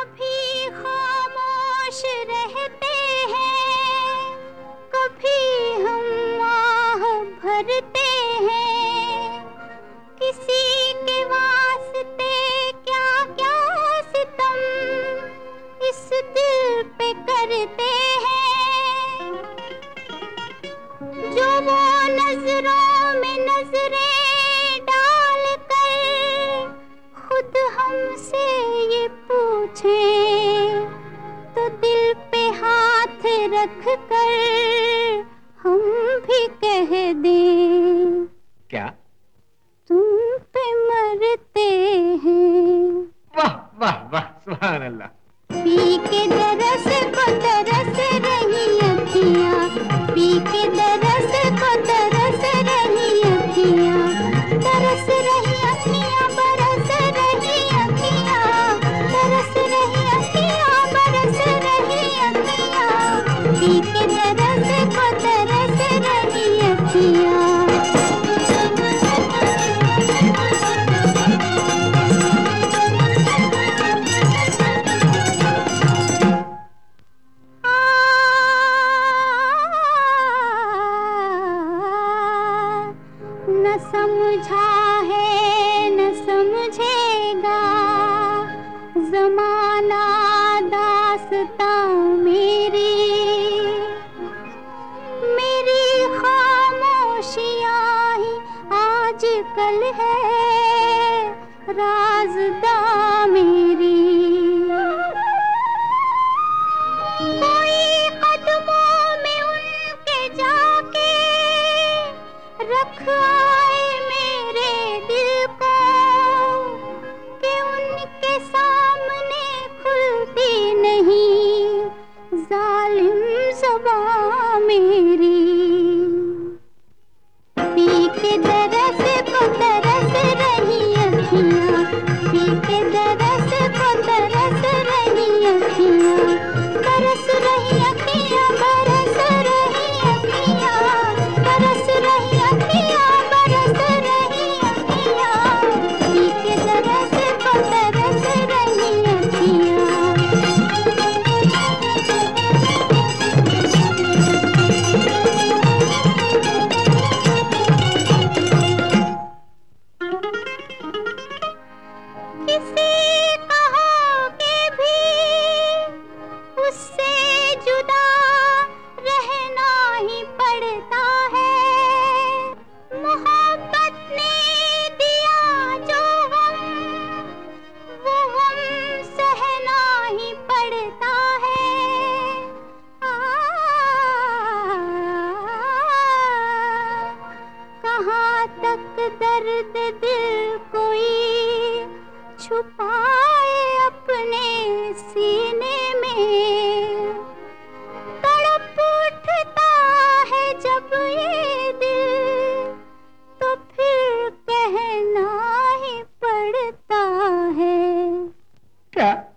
कभी खामोश रहते हैं, कभी हम आह भरते हैं, किसी के वास्ते क्या क्या सितम इस दिल पे करते हैं। जो वो नजरों में नजरें डाल कर खुद हमसे ये पूछे, तो दिल पे हाथ रख कर हम भी कह दें, क्या तुम पे मरते हैं। वाह वाह वाह, सुभान अल्लाह। पी के दरस को तरस रही अखियाँ, पी के दरस को तरस रही अखियाँ, तरस रही अखियाँ, बरस रही अखियाँ, तरस रही अखियाँ, बरस रही अखियाँ, पी के दरस को तरस रही अखियाँ। न समझा है न समझेगा ज़माना दास्तां मेरी, मेरी खामोशियाँ ही आजकल है राज़दां मेरी। कोई कदमों में उनके जाके रख आए मेरे दिल को, कि उनके सामने खुलती नहीं जालिम ज़बां मेरी। पी के दरस को तरस रही अखियाँ, पी के दरस को तरस रही अखियाँ, तरस रही अखियाँ, बरस रही अखियाँ, तरस रही अखियाँ, बरस रही अखियाँ, पी के दरस को तरस रही अखियाँ। किसी कहोगे भी उससे जुदा रहना ही पड़ता है। मोहब्बत ने दिया जो गम, वो गम सहना ही पड़ता है। कहाँ तक दर्द दिल कोई छुपाए अपने सीने में, तड़प उठता है जब ये दिल, तो फिर कहना ही पड़ता है। क्या